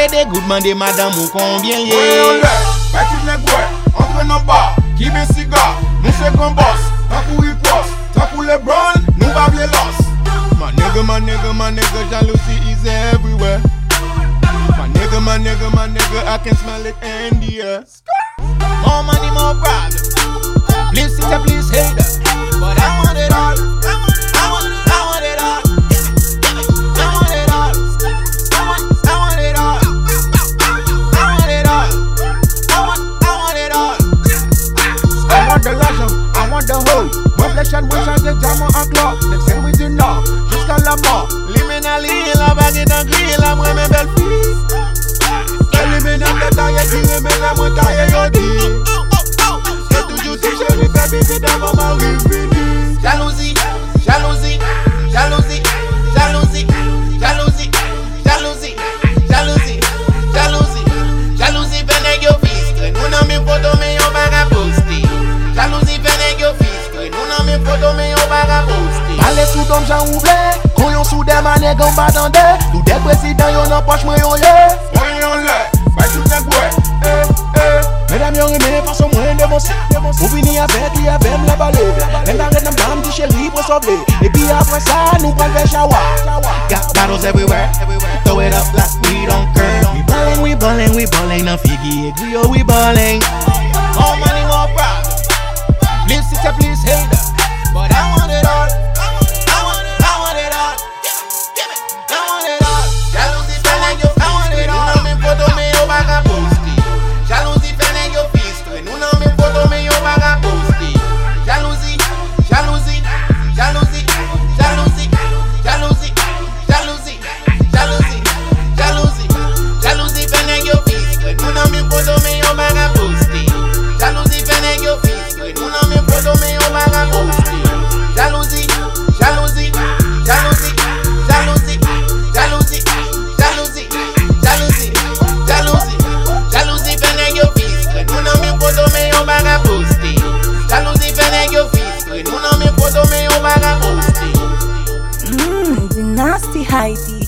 Parler des good man des madame ou combien Ouais, on lève, petit nègre, entre nos bas, qui met cigare, nous c'est qu'on bosse, tant pour hip hop, tant pour les browns, nous va les loss. My nigga, jealousy is everywhere. My nigga, I can smell it in the air. More money, more problems. Please sister, please hater. But I want it all. I want it all. I want it all. I want it all. I want it all. I want it all. I want the l'argent, I want the hoe. Moi flèche moi changer diamant en clore. L'excès oui du nord, jusqu'à la mort. Liminali, la baguette en gris, la moi mes belles filles. Eliminate the taille qui remet la moi taille yodi. C'est toujours si chérie baby c'est d'avant ma revenu. Jalousie, jalousie, jalousie, jalousie, jalousie, jalousie, jalousie, jalousie, jalousie, venez yo fistre. Nous n'en mes photos mais on va la poster. Jalousie, venez yo fistre. Nous n'en mes photos mais on va la poster. Allez sous comme j'en oublé, quand yon sous des manettes qu'on va tendre. Tout des présidents yon en poche moi yon yé. Voyons le, bah tout n'est quoi. Mesdames yon remè façon moins dévancé. Ou vini avec lui avec la balle. Même barrette nan bam di chéri pour sauver. Et puis après ça nous pral faire shower. Got bottles everywhere, throw it up like we don't care. We ballin', no figgy aigri, oh we ballin'. More money, more problems. Please sister, please hater. But I want it all. I want it all. I want it all. Jalousie fait nèg yo, I want it all. Nous n'en photo mais yo pas qu'à poster. Jalousie fait nèg yo fistre. Nous n'en photo mais yo pas qu'à poster. Jalousie, jalousie, jalousie, jalousie, jalousie, jalousie, jalousie, jalousie, jalousie fait nèg yo fistre. Nous n'en photo mais yo pas qu'à poster. Jalousie fait nèg yo fistre. Nous n'en photo mais yo pas qu'à poster. Jalousie, jalousie, jalousie, jalousie, jalousie, jalousie, jalousie, jalousie, jalousie fait nèg yo fistre. Nous n'en photo mais yo pas qu'à poster. Jalousie fait nèg yo fistre. Nous n'en photo mais yo pas qu'à poster. The nasty Heidi.